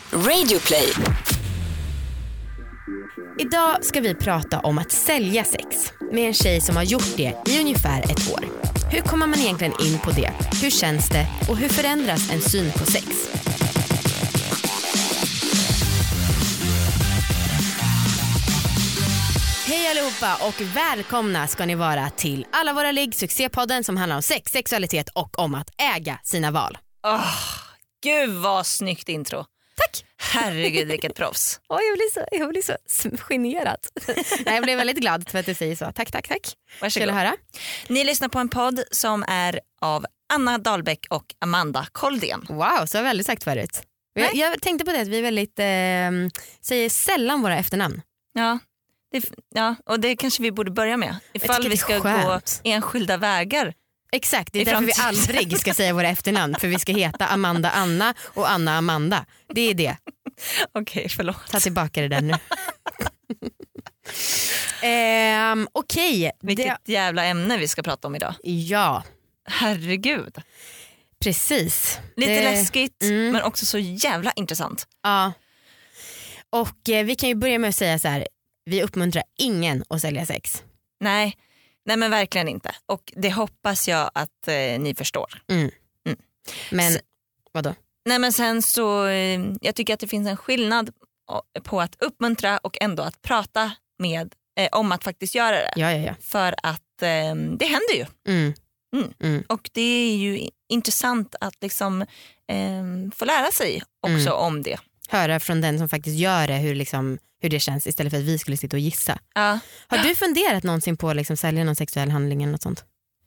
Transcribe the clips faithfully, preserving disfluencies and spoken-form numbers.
Radioplay. Idag ska vi prata om att sälja sex med en tjej som har gjort det i ungefär ett år. Hur kommer man egentligen in på det? Hur känns det? Och hur förändras en syn på sex? Hej allihopa och välkomna ska ni vara till Alla våra ligg, succépodden som handlar om sex, sexualitet och om att äga sina val. Oh, gud vad snyggt intro. Tack! Herregud, vilket proffs. Oh, jag blir så, jag blir så generad. Nej, jag blev väldigt glad för att du säger så. Tack, tack, tack. Varsågod. Kul att höra. Ni lyssnar på en podd som är av Anna Dahlbäck och Amanda Koldén. Wow, så har jag väldigt sagt förut. Jag, jag tänkte på det att vi väldigt eh, säger sällan våra efternamn. Ja, det, ja, och det kanske vi borde börja med. Ifall vi ska gå enskilda vägar. Exakt, det är därför vi aldrig ska säga våra efternamn. För vi ska heta Amanda Anna och Anna Amanda. Det är det. Okej, okay, förlåt. Ta tillbaka det där nu. ehm, Okej. Okay. Vilket det... jävla ämne vi ska prata om idag. Ja. Herregud. Precis. Lite det... läskigt mm. men också så jävla intressant. Ja. Och eh, vi kan ju börja med att säga så här. Vi uppmuntrar ingen att sälja sex. Nej. Nej men verkligen inte. Och det hoppas jag att eh, ni förstår. Mm. Mm. Men S- vadå? Nej men sen så eh, jag tycker att det finns en skillnad på att uppmuntra och ändå att prata med eh, om att faktiskt göra det. Ja, ja, ja. För att eh, det händer ju. Mm. Mm. Mm. Och det är ju intressant att liksom eh, få lära sig också mm. om det. Höra från den som faktiskt gör det hur, liksom, hur det känns istället för att vi skulle sitta och gissa. Ja. Har du funderat någonsin på att liksom sälja någon sexuell handling eller något sånt?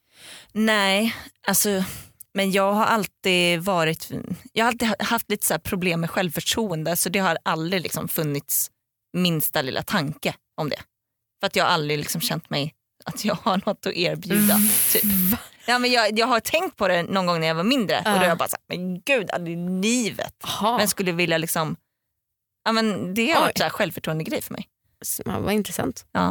Nej, alltså men jag har alltid varit jag har alltid haft lite så här problem med självförtroende, så det har aldrig liksom funnits minsta lilla tanke om det. För att jag har aldrig liksom känt mig att jag har något att erbjuda. Mm. Typ. Ja, men jag, jag har tänkt på det någon gång när jag var mindre uh. och då har jag bara sagt, men gud, aldrig i livet. Aha. Men skulle vilja liksom, ja men det har Oj. varit en självförtroende grej för mig. Ja, vad intressant. Ja.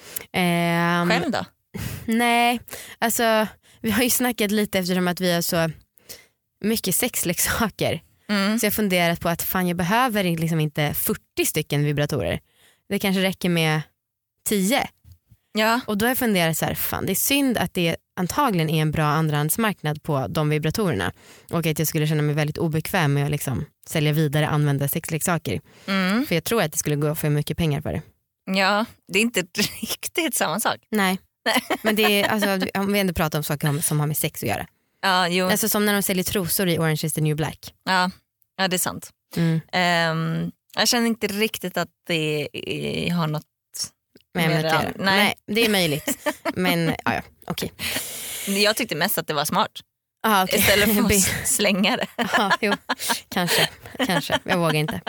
Um, Själv då? Nej, alltså vi har ju snackat lite eftersom att vi har så mycket sexleksaker. Mm. Så jag har funderat på att fan jag behöver liksom inte fyrtio stycken vibratorer. Det kanske räcker med tio. Ja. Och då har jag funderat så här, fan det är synd att det antagligen är en bra andrahandsmarknad på de vibratorerna. Och att jag skulle känna mig väldigt obekväm med att liksom sälja vidare använda sexleksaker. Mm. För jag tror att det skulle gå för mycket pengar för det. Ja, det är inte riktigt samma sak. Nej, men det är, alltså, om vi ändå pratar om saker som har med sex att göra. Ja, jo. Alltså som när de säljer trosor i Orange is the New Black. Ja, ja det är sant. Mm. Um, jag känner inte riktigt att det är, har något med med att göra. Nej. Nej, det är möjligt. Men ja, ja okej. Okay. Jag tyckte mest att det var smart. Aha, okay. Istället för att slänga det. Aha, jo. Kanske, kanske. Jag vågar inte.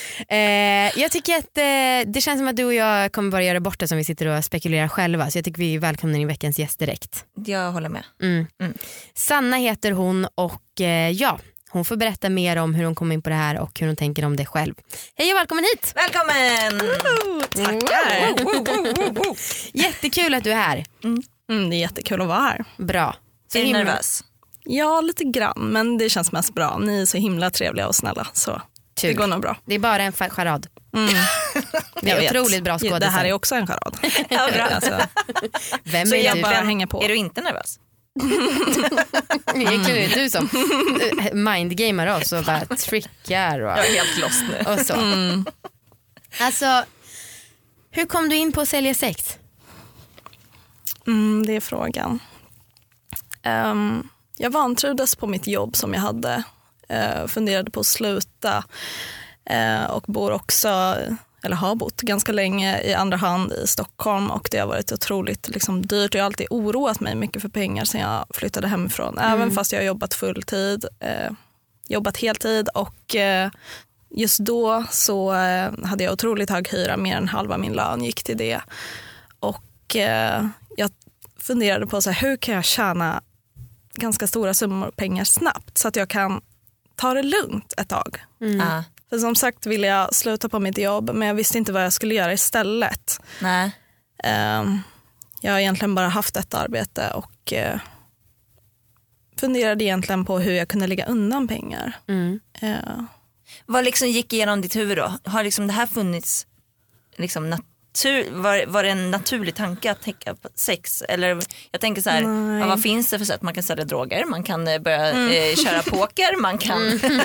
Eh, jag tycker att eh, det känns som att du och jag kommer bara göra bort det som vi sitter och spekulerar själva. Så jag tycker vi välkomnar in veckans gäst direkt. Jag håller med. Mm. Mm. Sanna heter hon och eh, ja, hon får berätta mer om hur hon kom in på det här och hur hon tänker om det själv. Hej och välkommen hit! Välkommen! Woo, tackar! Woo, woo, woo, woo. Jättekul att du är här. Mm. Mm, det är jättekul att vara här. Bra. Så är du nervös? Ja, lite grann, men det känns mest bra. Ni är så himla trevliga och snälla, så Tur. Det går nog bra. Det är bara en charad. Mm. Det är otroligt bra skådespel. Det här är också en charad. Ja, bra. Alltså. Vem så är jag du? bara hänger på. Är du inte nervös? Egentligen är det du som mindgamer oss och bara trickar. Och, jag är helt lost nu. Och så. Mm. Alltså, hur kom du in på att sälja sex? Mm, det är frågan. Um, jag vantrivdes på mitt jobb som jag hade. Uh, funderade på att sluta. Uh, och bor också, eller har bott ganska länge i andra hand i Stockholm. Och det har varit otroligt liksom, dyrt. Jag har alltid oroat mig mycket för pengar sedan jag flyttade hemifrån. Mm. Även fast jag har jobbat fulltid. Uh, jobbat heltid. Och uh, just då så uh, hade jag otroligt hög hyra. Mer än halva min lön gick till det. Och uh, jag funderade på så här, hur kan jag tjäna ganska stora summor pengar snabbt så att jag kan ta det lugnt ett tag. Mm. Uh. För som sagt ville jag sluta på mitt jobb, men jag visste inte vad jag skulle göra istället. Nej. Uh, jag har egentligen bara haft ett arbete och uh, funderade egentligen på hur jag kunde lägga undan pengar. Mm. Uh. Vad liksom gick igenom ditt huvud då? Har liksom det här funnits liksom natur, var, var det en naturlig tanke att tänka på sex? Eller jag tänker så här, ja, vad finns det för sätt? Man kan sälja droger, man kan eh, börja mm. eh, köra poker, man kan...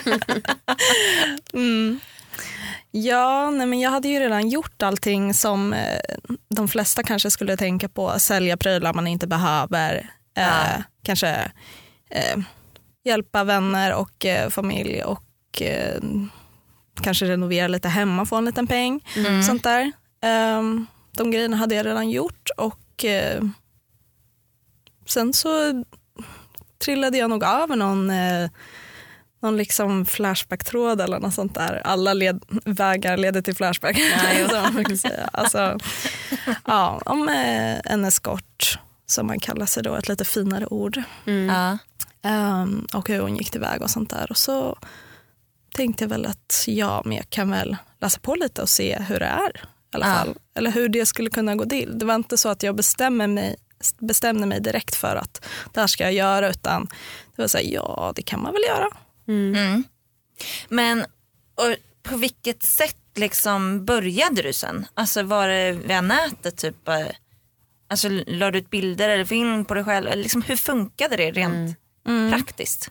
mm. Ja, nej, men jag hade ju redan gjort allting som eh, de flesta kanske skulle tänka på. Sälja prylar man inte behöver. Eh, ja. Kanske eh, hjälpa vänner och eh, familj och eh, kanske renovera lite hemma, få en liten peng. Mm. Sånt där. Eh, de grejerna hade jag redan gjort och eh, sen så trillade jag nog över någon... Eh, någon liksom flashback-tråd eller något sånt där. Alla led, vägar leder till flashback. Ja, så man kan säga. Alltså, ja, om eh, en eskort, som man kallar sig då, ett lite finare ord. Mm. Ja. Um, och hur hon gick tillväg och sånt där. Och så tänkte jag väl att ja, men jag kan väl läsa på lite och se hur det är. I alla fall. Ja. Eller hur det skulle kunna gå till. Det var inte så att jag bestämmer mig bestämde mig direkt för att det här ska jag göra, utan det var så här, ja, det kan man väl göra. Mm. Mm. Men och på vilket sätt liksom började du sen? Alltså var det via nätet typ? Alltså la du ut bilder eller film på dig själv? Eller liksom, hur funkade det rent mm. praktiskt?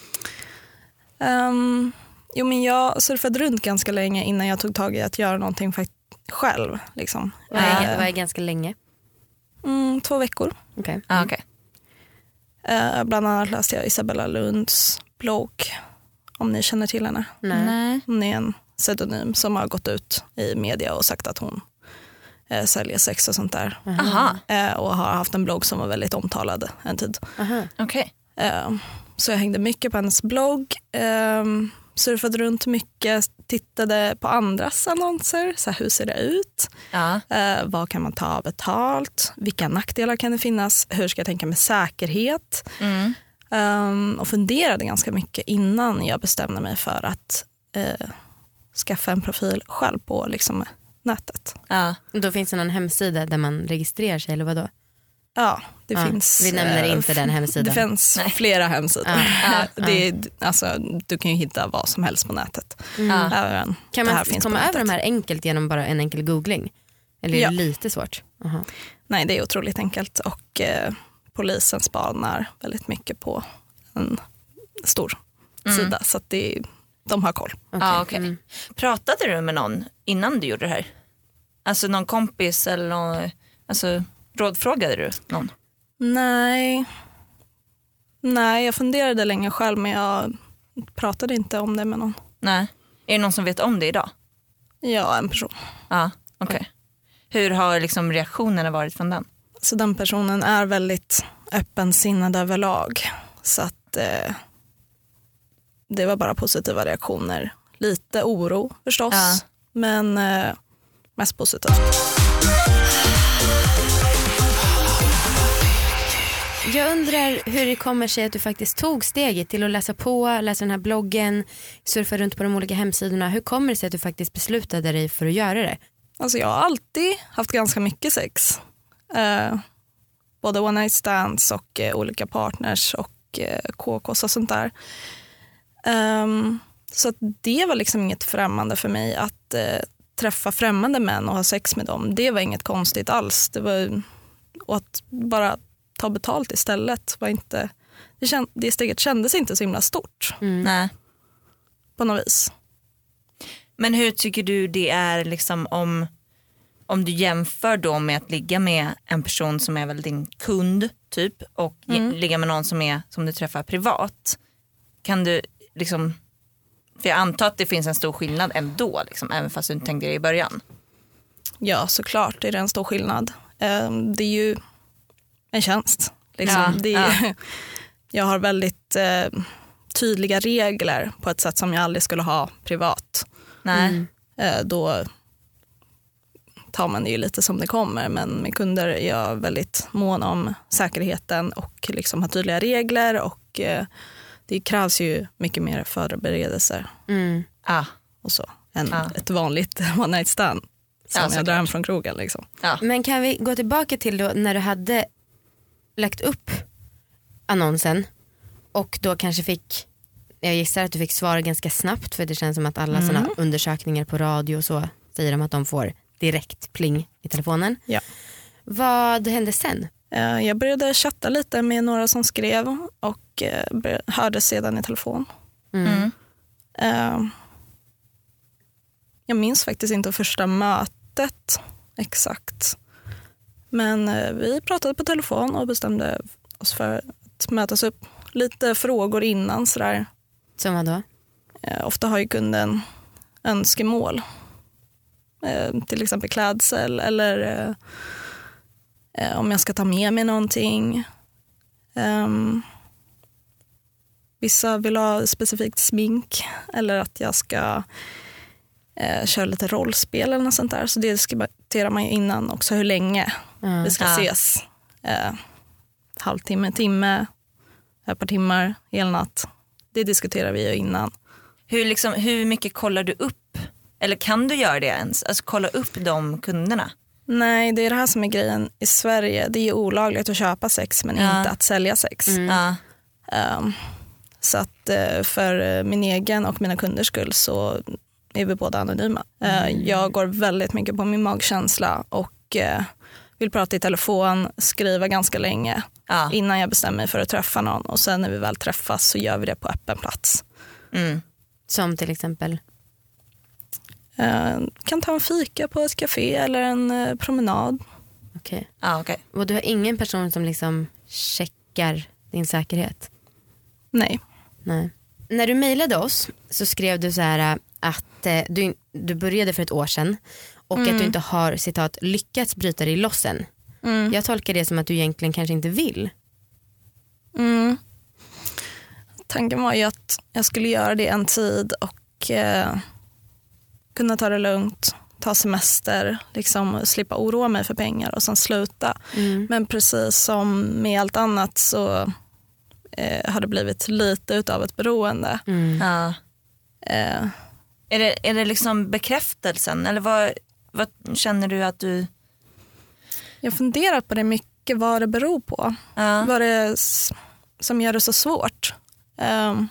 Um, jo men jag surfade runt ganska länge innan jag tog tag i att göra någonting själv. Liksom. Vad är, uh, vad är ganska länge? Mm, två veckor. Okay. Mm. Ah, okay. Uh, bland annat läste jag Isabella Lunds blogg, om ni känner till henne. Nej. Hon är en pseudonym som har gått ut i media och sagt att hon eh, säljer sex och sånt där. Eh, och har haft en blogg som var väldigt omtalad en tid. Okay. Eh, så jag hängde mycket på hennes blogg, eh, surfade runt mycket, tittade på andras annonser, så här, hur ser det ut? Ja. Eh, vad kan man ta betalt? Vilka nackdelar kan det finnas? Hur ska jag tänka med säkerhet? Mm. Um, och funderade ganska mycket innan jag bestämde mig för att uh, skaffa en profil själv på liksom, nätet. Ja. Då finns det någon hemsida där man registrerar sig eller vad då? Ja, det ja, finns. Vi nämner uh, inte den hemsidan. Det finns Nej. flera hemsidor. Ja, ja, det är, alltså, du kan ju hitta vad som helst på nätet. Mm. Även, kan man komma över de här enkelt genom bara en enkel googling? Eller är ja. det lite svårt? Aha. Nej, det är otroligt enkelt och uh, polisen spanar väldigt mycket på en stor mm. sida, så att det, de har koll. Okay. Ah, okay. Mm. Pratade du med någon innan du gjorde det här? Alltså någon kompis eller någon, alltså rådfrågade du någon? Nej. Nej, jag funderade länge själv, men jag pratade inte om det med någon. Nej. Är det någon som vet om det idag? Ja, en person. Ja, ah, okej. Okay. Hur har liksom reaktionerna varit från den? Så den personen är väldigt öppensinnad överlag. Så att eh, det var bara positiva reaktioner. Lite oro förstås, ja. men eh, mest positivt. Jag undrar hur det kommer sig att du faktiskt tog steget till att läsa på, läsa den här bloggen, surfa runt på de olika hemsidorna. Hur kommer det sig att du faktiskt beslutade dig för att göra det? Alltså jag har alltid haft ganska mycket sex. Eh, både one night stands och eh, olika partners och eh, K Ks och sånt där. Um, så att det var liksom inget främmande för mig att eh, träffa främmande män och ha sex med dem. Det var inget konstigt alls. Det var, och att bara ta betalt istället var inte, det, känd, det steget kändes inte så himla stort. Mm. Nej. På något vis. Men hur tycker du det är liksom om, om du jämför då med att ligga med en person som är väl din kund typ och mm. ligga med någon som är som du träffar privat? Kan du liksom, för jag antar att det finns en stor skillnad ändå liksom, även fast du inte tänkte det i början. Ja, såklart är det en stor skillnad. Det är ju en tjänst liksom. Ja, det är, ja. Jag har väldigt eh, tydliga regler på ett sätt som jag aldrig skulle ha privat. Nej. Mm. Eh, då tar man det ju lite som det kommer, men med kunder är jag väldigt mån om säkerheten och liksom har tydliga regler och eh, det krävs ju mycket mer förberedelser mm. ah. och så än ah. ett vanligt one night stand som ja, jag drar hem från krogen liksom. Ja. Men kan vi gå tillbaka till då när du hade lagt upp annonsen och då kanske fick jag gissar att du fick svara ganska snabbt, för det känns som att alla mm. sådana undersökningar på radio och så säger de att de får direkt pling i telefonen. Ja. Vad hände sen? Jag började chatta lite med några som skrev och hörde sedan i telefon. Mm. Mm. Jag minns faktiskt inte första mötet exakt. Men vi pratade på telefon och bestämde oss för att mötas upp. Lite frågor innan sådär. Som vad då? Ofta har ju kunden önskemål. Till exempel klädsel eller om jag ska ta med mig någonting. Um, vissa vill ha specifikt smink eller att jag ska uh, köra lite rollspel eller något sånt där. Så det diskuterar man ju innan också, hur länge mm. vi ska ja. ses. Uh, halvtimme, timme, ett par timmar, hel natt. Det diskuterar vi ju innan. Hur, liksom, hur mycket kollar du upp? Eller kan du göra det ens? Alltså kolla upp de kunderna? Nej, det är det här som är grejen i Sverige. Det är olagligt att köpa sex men ja. inte att sälja sex. Mm. Ja. Um, så att uh, för min egen och mina kunders skull så är vi båda anonyma. Uh, mm. Jag går väldigt mycket på min magkänsla och uh, vill prata i telefon, skriva ganska länge ja. innan jag bestämmer mig för att träffa någon. Och sen när vi väl träffas så gör vi det på öppen plats. Mm. Som till exempel? Uh, kan ta en fika på ett café eller en uh, promenad. Okej. Okay. Ah, okay. Och du har ingen person som liksom checkar din säkerhet? Nej. Nej. När du mejlade oss så skrev du så här att uh, du, du började för ett år sedan och mm. att du inte har, citat, lyckats bryta dig loss än. Mm. Jag tolkar det som att du egentligen kanske inte vill. Mm. Tanken var ju att jag skulle göra det en tid och uh, kunna ta det lugnt, ta semester, liksom slippa oroa mig för pengar och sen sluta. Mm. Men precis som med allt annat så eh, har det blivit lite utav ett beroende. Mm. Ja. Eh. Är det, är det liksom bekräftelsen eller vad, vad känner du att du... Jag funderar på det mycket, vad det beror på. Ja. Vad det är som gör det så svårt. Um,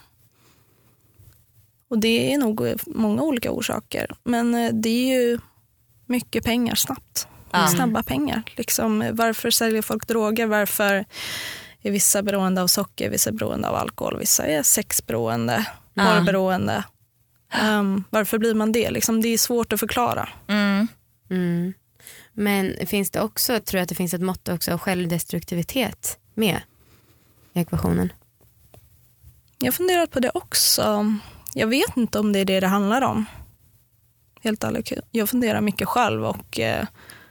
Och det är nog många olika orsaker. Men det är ju mycket pengar snabbt. Mm. Snabba pengar. Liksom, varför säljer folk droger? Varför är vissa beroende av socker? Vissa är beroende av alkohol? Vissa är sexberoende? Porrberoende? Um, varför blir man det? Liksom, det är svårt att förklara. Mm. Mm. Men finns det också, tror jag att det finns ett mått också av självdestruktivitet med i ekvationen? Jag funderar på det också. Jag vet inte om det är det det handlar om. Helt ärligt. Jag funderar mycket själv. Och, eh,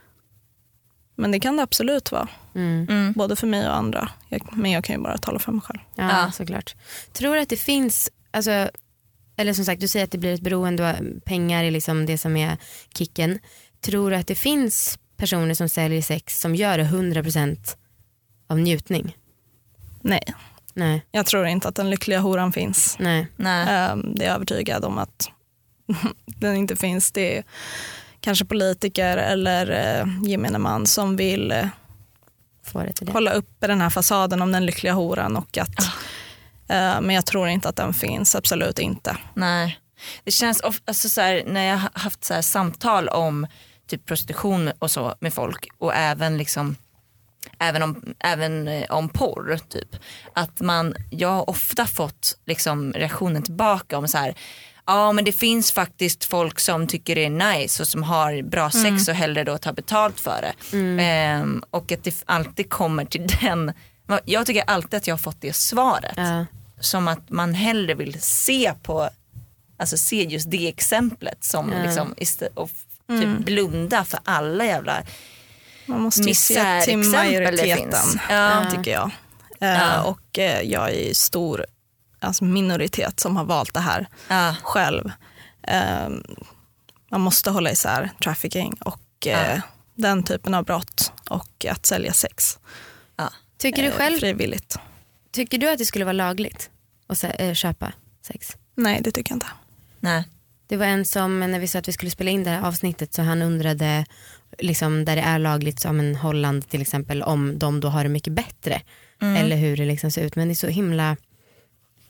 men det kan det absolut vara. Mm. Mm. Både för mig och andra. Jag, men jag kan ju bara tala för mig själv. Ja, ja, såklart. Tror du att det finns... Alltså, eller som sagt, du säger att det blir ett beroende och pengar är liksom det som är kicken. Tror du att det finns personer som säljer sex som gör det hundra procent av njutning? Nej. Nej. Jag tror inte att den lyckliga horan finns. Nej. Nej. Um, det är jag övertygad om att den inte finns. Det är kanske politiker eller uh, gemene man som vill uh, Få det till det. hålla uppe den här fasaden om den lyckliga horan. Och att, uh, men jag tror inte att den finns, absolut inte. Nej. Det känns of- alltså så här, när jag har haft så här samtal om typ prostitution och så med folk och även liksom Även om, även om porr typ. Att man, jag har ofta fått liksom reaktionen tillbaka om så här. Ja men det finns faktiskt folk som tycker det är nice och som har bra sex mm. och hellre då tar betalt för det. Mm. Ehm, och att det alltid kommer till den. Jag tycker alltid att jag har fått det svaret. Ja. Som att man hellre vill se på, alltså se just det exemplet som ja. liksom istä- och typ Mm. blunda för alla jävla. Man måste ju se till majoriteten, ja. tycker jag. Ja. Uh, och uh, jag är stor alltså minoritet som har valt det här ja. själv. Uh, man måste hålla isär trafficking och uh, ja. den typen av brott och att sälja sex. Ja. Tycker du själv, uh, frivilligt. Tycker du att det skulle vara lagligt att äh, köpa sex? Nej, det tycker jag inte. Nej. Det var en som, när vi sa att vi skulle spela in det här avsnittet, så han undrade liksom, där det är lagligt som en Holland till exempel, om de då har det mycket bättre mm. eller hur det liksom ser ut. Men det är så himla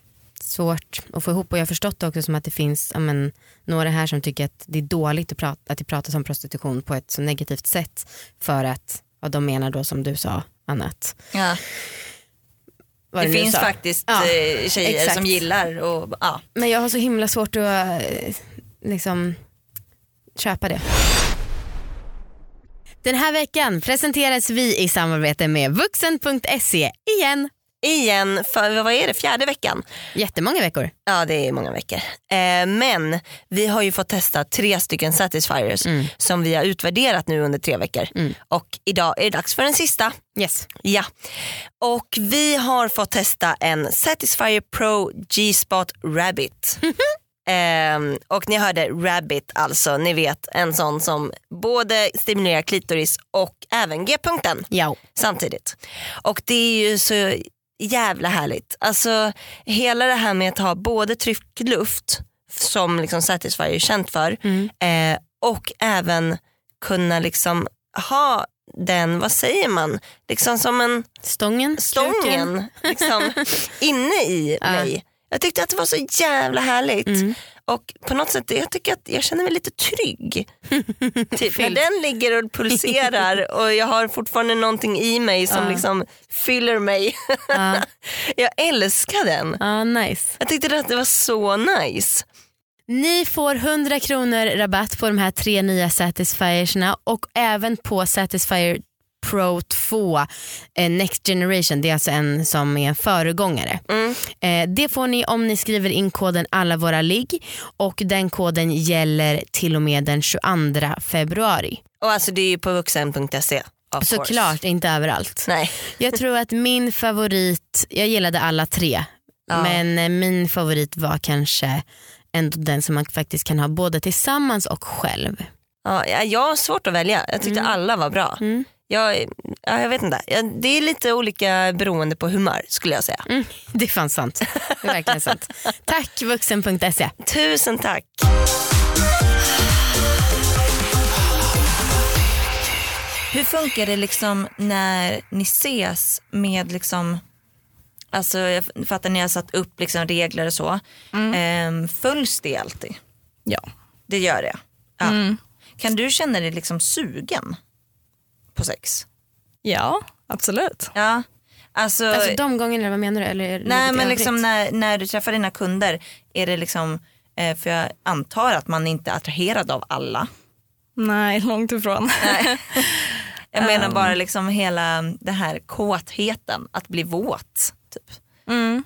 svårt att få ihop, och jag har förstått också som att det finns ja, men, några här som tycker att det är dåligt att, prata, att det pratas om prostitution på ett så negativt sätt, för att ja, de menar då som du sa annat. Ja. Det, det finns faktiskt ja, tjejer exakt. Som gillar och, ja. Men jag har så himla svårt att liksom köpa det. Den här veckan presenteras vi i samarbete med vuxen punkt se igen. Igen, för vad är det, fjärde veckan? Jättemånga veckor. Ja, det är många veckor. Eh, men vi har ju fått testa tre stycken Satisfiers mm. som vi har utvärderat nu under tre veckor. Mm. Och idag är det dags för den sista. Yes. Ja. Och vi har fått testa en Satisfyer Pro G-Spot Rabbit. Um, och ni hörde Rabbit, alltså ni vet, en sån som både stimulerar klitoris och även G-punkten ja. Samtidigt. Och det är ju så jävla härligt. Alltså hela det här med att ha både tryckluft som liksom Satisfyer är känt för mm. eh, och även kunna liksom ha den, vad säger man, liksom som en stången, stången liksom, inne i uh. mig. Jag tyckte att det var så jävla härligt. Mm. Och på något sätt, jag tycker att jag känner mig lite trygg. Typ, när den ligger och pulserar och jag har fortfarande någonting i mig som uh. liksom fyller mig. Uh. Jag älskar den. Uh, nice. Jag tyckte att det var så nice. Ni får hundra kronor rabatt på de här tre nya Satisfiersna och även på Satisfyer Pro två eh, Next Generation. Det är alltså en som är en föregångare. Mm. Eh, det får ni om ni skriver in koden alla våra ligg, och den koden gäller till och med den tjugoandra februari. Och alltså det är ju på vuxen punkt se. Såklart, inte överallt. Nej. Jag tror att min favorit, jag gillade alla tre, ja. Men min favorit var kanske ändå den som man faktiskt kan ha både tillsammans och själv. Ja, jag har svårt att välja. Jag tyckte mm. alla var bra. Mm. Jag, ja, jag vet inte. Det är lite olika beroende på humör, skulle jag säga. Mm, det är fan sant. Det är verkligen sant. Tack vuxen punkt se. Tusen tack. Hur funkar det liksom när ni ses med liksom, alltså jag fattar ni har satt upp liksom regler och så. Mm. Ehm, följs det alltid? Ja. Det gör det? Ja. Mm. Kan du känna dig liksom sugen på sex? Ja, absolut. Ja. Alltså, alltså de gångerna, vad menar du? Eller nej, men liksom när, när du träffar dina kunder, är det liksom, eh, för jag antar att man inte är attraherad av alla. Nej, långt ifrån. Nej. Jag menar bara liksom hela det här kåtheten, att bli våt typ. Mm.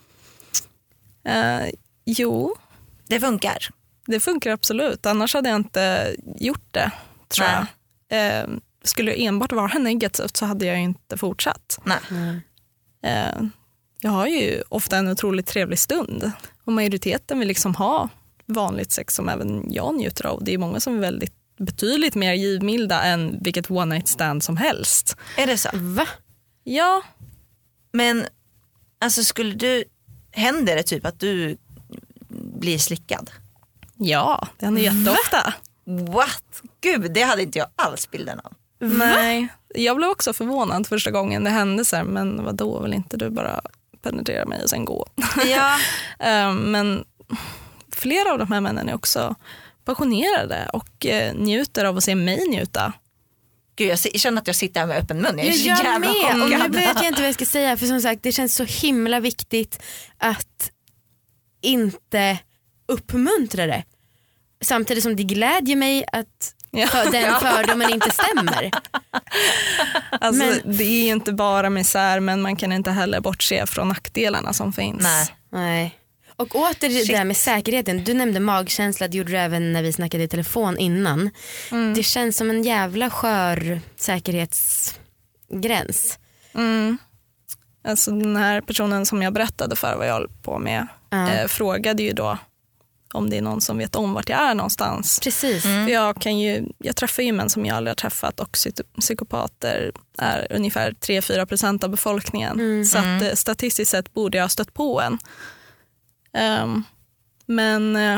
Uh, jo. Det funkar. Det funkar absolut, annars hade jag inte gjort det, tror Nej. jag. Uh, skulle det enbart vara negativt så hade jag inte fortsatt. Nej. Mm. Uh, jag har ju ofta en otroligt trevlig stund, och majoriteten vill liksom ha vanligt sex som även jag njuter av. Det är många som är väldigt betydligt mer givmilda än vilket one night stand som helst. Är det så? Va? Ja. Men alltså skulle du, händer det typ att du blir slickad? Ja, det händer jätteofta. What? Gud, det hade inte jag alls bilden av. Nej, jag blev också förvånad första gången det hände så här, men vadå, vill inte du bara penetrera mig och sen gå? Ja. um, men flera av de här männen är också passionerade och eh, njuter av att se mig njuta. Gud, jag känner att jag sitter här med öppen mun. Jag är jag så gör jävla med, och nu vet jag inte vad jag ska säga, för som sagt, det känns så himla viktigt att inte uppmuntra det. Samtidigt som det glädjer mig att ja. för den fördomen inte stämmer. Alltså, men det är ju inte bara misär, men man kan inte heller bortse från nackdelarna som finns. Nej. Nej. Och åter det där med säkerheten. Du nämnde magkänsla, det gjorde du även när vi snackade i telefon innan. Mm. Det känns som en jävla skör säkerhetsgräns. Mm. Alltså den här personen som jag berättade för vad jag håller på med mm. eh, frågade ju då om det är någon som vet om vart jag är någonstans. Precis. Mm. För jag, kan ju, jag träffar ju män som jag aldrig har träffat, och psykopater är ungefär tre till fyra procent av befolkningen. Mm. Så att, eh, statistiskt sett borde jag ha stött på en. Um, men uh,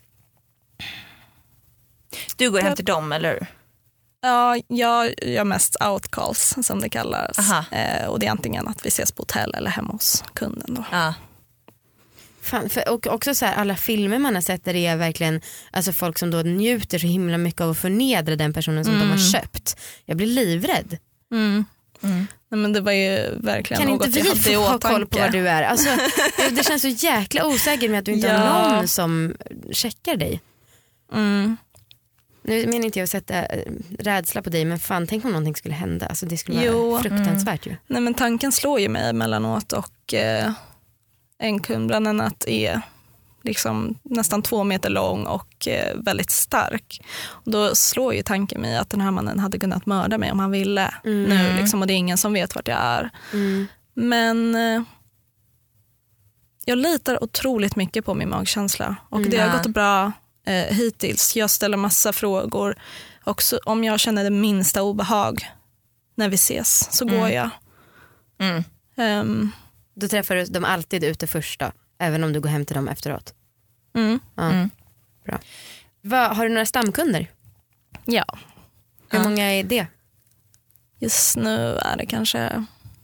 du går hem till dem, eller? Ja, jag gör mest outcalls som det kallas. uh, och det är antingen att vi ses på hotell eller hemma hos kunden då. Uh. Fan, för, och också så här, alla filmer man har sett där det är verkligen alltså folk som då njuter så himla mycket av att förnedra den personen som Mm. de har köpt. Jag blir livrädd. Mm. Mm. Nej, men det var ju verkligen Kan något inte jag vi hade få i ha åtanke. koll på vad du är? Alltså, det, det känns så jäkla osäkert med att du inte Ja. har någon som checkar dig. Mm. Nu menar inte jag att sätta äh, rädsla på dig, men fan, tänk om någonting skulle hända. Alltså, det skulle vara Jo. fruktansvärt ju. Nej, men tanken slår ju mig emellanåt och eh, en kund bland annat är liksom nästan två meter lång och eh, väldigt stark. Och då slår ju tanken mig att den här mannen hade kunnat mörda mig om han ville Mm. nu liksom, och det är ingen som vet vart jag är. Mm. Men eh, jag litar otroligt mycket på min magkänsla och Mm. det har Ja. gått bra eh, hittills. Jag ställer massa frågor. Också om jag känner det minsta obehag när vi ses så Mm. går jag. Mm. Ehm, Då träffar du dem alltid ute först då, även om du går hem till dem efteråt. mm, Ja. Mm. Bra. Va, har du några stamkunder? ja, Hur Ja. många är det? just nu är det kanske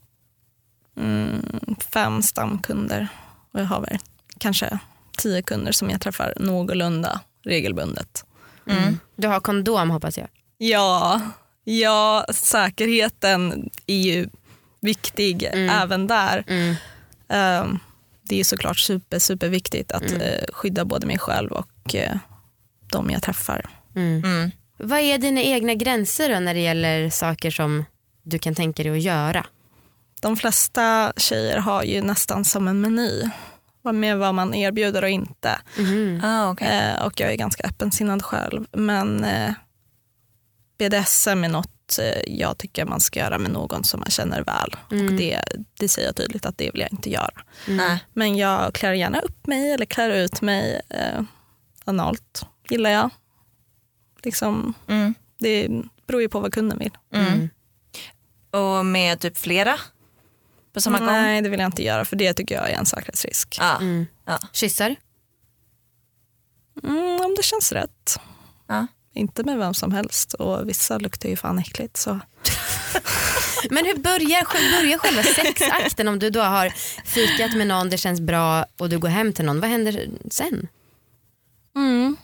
mm, fem stamkunder och jag har väl kanske tio kunder som jag träffar någorlunda regelbundet. Mm. Du har kondom, hoppas jag. Ja, ja, säkerheten är ju viktig Mm. även där. Mm. Ehm, det är såklart super, super viktigt att Mm. eh, skydda både mig själv och eh, de jag träffar. Mm. Mm. Vad är dina egna gränser då när det gäller saker som du kan tänka dig att göra? De flesta tjejer har ju nästan som en meny med vad man erbjuder och inte. Mhm. Ah, okay. Eh, och jag är ganska öppensinnad själv. Men eh, B D S M är något eh, jag tycker man ska göra med någon som man känner väl. Mm. Och det, det säger jag tydligt att det vill jag inte göra. Nej. Men jag klär gärna upp mig eller klär ut mig. Eh, analt gillar jag. Liksom, Mm. det beror ju på vad kunden vill. Mm. Och med typ flera på samma gång? Nej, det vill jag inte göra för det tycker jag är en säkerhetsrisk. Ja. Mm. Ja. Kyssar? Mm, om det känns rätt. Ja. Inte med vem som helst och vissa luktar ju fan äckligt. Så. Men hur börjar, börjar själva sexakten om du då har fikat med någon, det känns bra och du går hem till någon? Vad händer sen? Mm.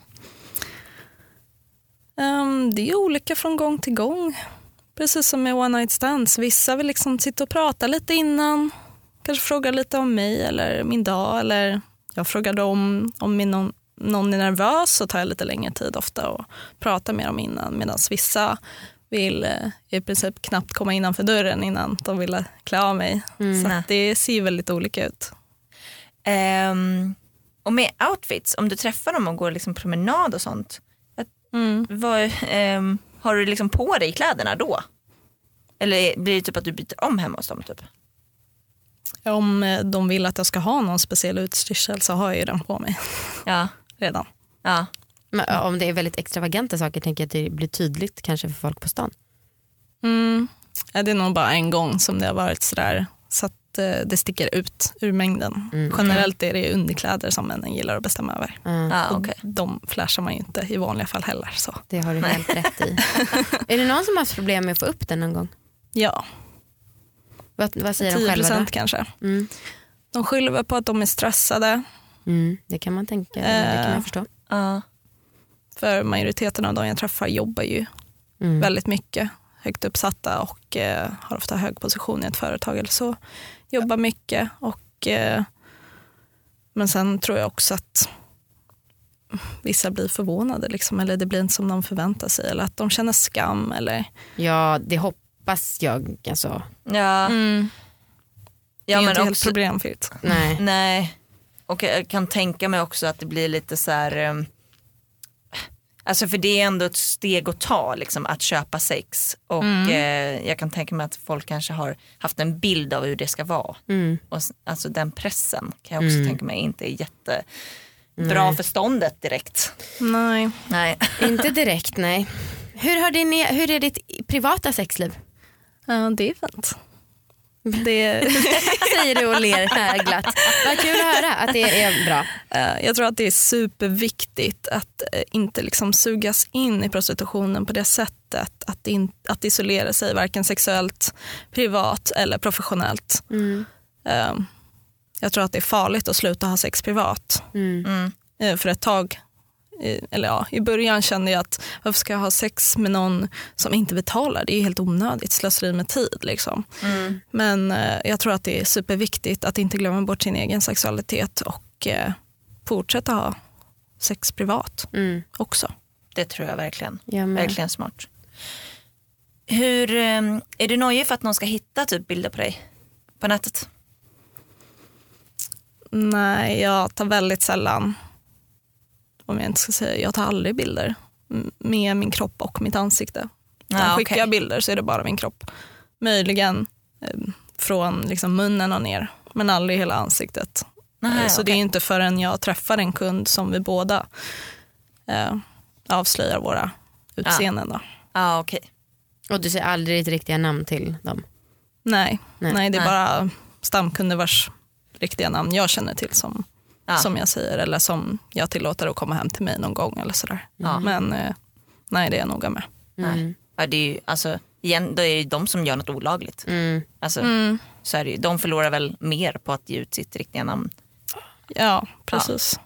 Um, det är olika från gång till gång. Precis som med one night stands. Vissa vill liksom sitta och prata lite innan. Kanske fråga lite om mig eller min dag. Eller jag frågar dem om min någon, någon är nervös så tar jag lite längre tid ofta och pratar med dem innan. Medan vissa vill eh, i princip knappt komma innanför dörren innan de vill klä av mig. Mm. Så att det ser väldigt olika ut. Ehm, och med outfits, om du träffar dem och går liksom promenad och sånt, Mm. vad, ehm, har du liksom på dig kläderna då? Eller blir det typ att du byter om hemma hos dem? Typ? Om eh, de vill att jag ska ha någon speciell utstyrsel så har jag ju den på mig Ja. redan. Ja. Men, om det är väldigt extravaganta saker tänker jag att det blir tydligt kanske för folk på stan. Mm. Ja, det är nog bara en gång som det har varit sådär så att eh, det sticker ut ur mängden. Mm. Generellt är det underkläder som männen gillar att bestämma över. Mm. Ja, Och okej. de flashar man ju inte i vanliga fall heller. Så. Det har du Nej. helt rätt i. Är det någon som har haft problem med att få upp den någon gång? Ja, Vad, vad säger de tio själva då? procent kanske. Mm. De skyller väl på att de är stressade. Mm, det kan man tänka, det kan Eh. jag förstå. Ja. För majoriteten av de jag träffar jobbar ju Mm. väldigt mycket. Högt uppsatta och eh, har ofta hög position i ett företag eller så. Jobbar mycket. Och, eh, men sen tror jag också att vissa blir förvånade. Liksom, eller det blir inte som de förväntar sig. Eller att de känner skam. Eller, Ja, det hoppas jag. Alltså. Ja. mm. Det Ja, är men inte helt också, problemfritt. Nej. nej. Och jag kan tänka mig också att det blir lite så här. Um, alltså för det är ändå ett steg att ta liksom, att köpa sex. Och Mm. eh, jag kan tänka mig att folk kanske har haft en bild av hur det ska vara. Mm. Och, s- alltså den pressen kan jag också Mm. tänka mig inte är jättebra Nej. för ståndet direkt. Nej. Nej. Inte direkt, nej. Hur, har din, hur är ditt privata sexliv? Ja, det är fint. Det, Säger du och ler här glatt. Vad kul att höra att det är bra. eh, jag tror att det är superviktigt att eh, inte liksom sugas in i prostitutionen på det sättet. Att, in, att isolera sig varken sexuellt, privat eller professionellt. Mm. Eh, jag tror att det är farligt att sluta ha sex privat. Mm. Mm. Eh, för ett tag, eh, eller ja, i början kände jag att varför ska jag ha sex med någon som inte betalar? Det är helt onödigt, slöseri med tid liksom. Mm. Men eh, jag tror att det är superviktigt att inte glömma bort sin egen sexualitet och eh, fortsätta ha sex privat Mm. också. Det tror jag verkligen. Jag med. Verkligen smart. Hur, eh, är du nöjd för att någon ska hitta typ bilder på dig på nätet? Nej, jag tar väldigt sällan, om jag inte ska säga, jag tar aldrig bilder med min kropp och mitt ansikte. Ah, skickar okay. jag bilder så är det bara min kropp. Möjligen eh, från liksom munnen och ner, men aldrig hela ansiktet. Aha, eh, så okay. det är inte förrän jag träffar en kund som vi båda eh, avslöjar våra utseenden. Då. Ja, okej. Och du säger aldrig ditt riktiga namn till dem? Nej, Nej. nej, det är Nej. bara stamkunder vars riktiga namn jag känner till som, Ja. som jag säger, eller som jag tillåter att komma hem till mig någon gång eller sådär. Ja. Men eh, nej, det är jag noga med. Mm. Ja, det är ju, alltså, igen, då är det ju de som gör något olagligt. Mm. Alltså, Mm. så är det ju, de förlorar väl mer på att ge ut sitt riktiga namn. Ja, precis.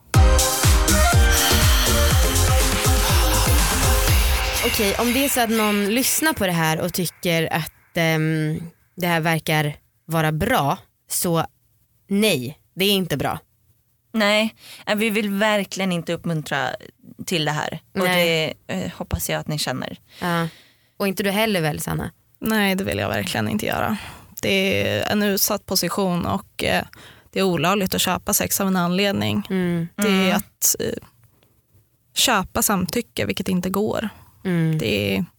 Okej, om det är så att någon lyssnar på det här och tycker att ehm, det här verkar vara bra, så nej, det är inte bra. Nej, vi vill verkligen inte uppmuntra till det här. Och Nej. det eh, hoppas jag att ni känner. Ja. Och inte du heller väl, Sanna? Nej, det vill jag verkligen inte göra. Det är en utsatt position och eh, det är olagligt att köpa sex av en anledning. Mm. Det är Mm. att eh, köpa samtycke, vilket inte går. Mm. Det är,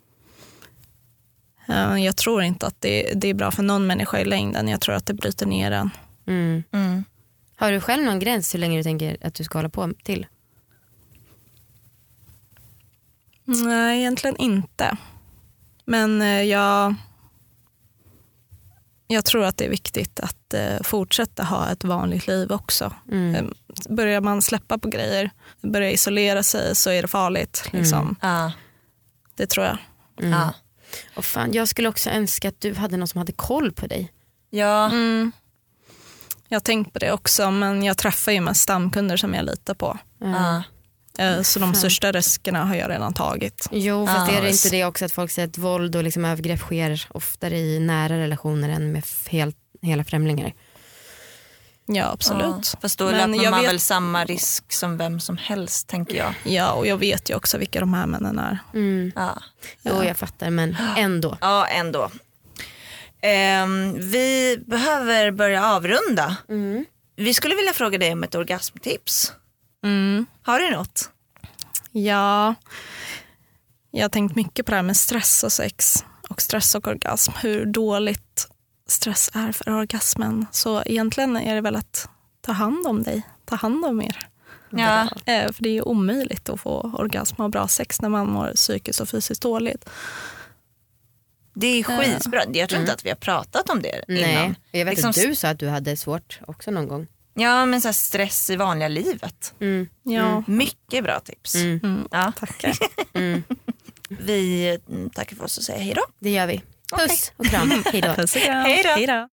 eh, jag tror inte att det, det är bra för någon människa i längden. Jag tror att det bryter ner den. Mm. Mm. Har du själv någon gräns hur länge du tänker att du ska hålla på till? Nej, egentligen inte. Men eh, jag, jag tror att det är viktigt att eh, fortsätta ha ett vanligt liv också. Mm. Eh, börjar man släppa på grejer, börjar isolera sig, så är det farligt. Liksom. Mm. Ja. Det tror jag. Mm. Ja. Och fan, jag skulle också önska att du hade någon som hade koll på dig. Ja. Mm. Jag har tänkt på det också, men jag träffar ju med stamkunder som jag litar på. Mm. Ja. Eh, Så de Fan. största riskerna har jag redan tagit. Jo, fast Ja. är det inte det också att folk säger att våld och liksom övergrepp sker oftare i nära relationer än med f- helt, hela främlingar? Ja, absolut. Ja. Fast då Men löper jag man vet- väl samma risk som vem som helst, tänker jag. Ja, och jag vet ju också vilka de här männen är. Mm. Ja, Jo, jag fattar, men ändå. ja ändå. Ehm, vi behöver börja avrunda. Mm. Vi skulle vilja fråga dig om ett orgasmtips. Mm. Har du något? Ja, jag har tänkt mycket på det här med stress och sex och stress och orgasm. Hur dåligt stress är för orgasmen. Så egentligen är det väl att ta hand om dig, ta hand om er. Ja. Eh, För det är ju omöjligt att få orgasm och bra sex när man mår psykiskt och fysiskt dåligt. Det är skitbra. Jag tror inte att vi har pratat om det Nej, innan. jag vet Liksom- att du sa att du hade svårt också någon gång. Ja, men så här stress i vanliga livet. Mm. Ja, Mycket bra tips. Mm. mm. Ja. tackar. Mm. Vi mm, tackar för oss och säger hej då. Det gör vi. Puss och kram. Hej då. Puss och kram. Hej då. Hej då.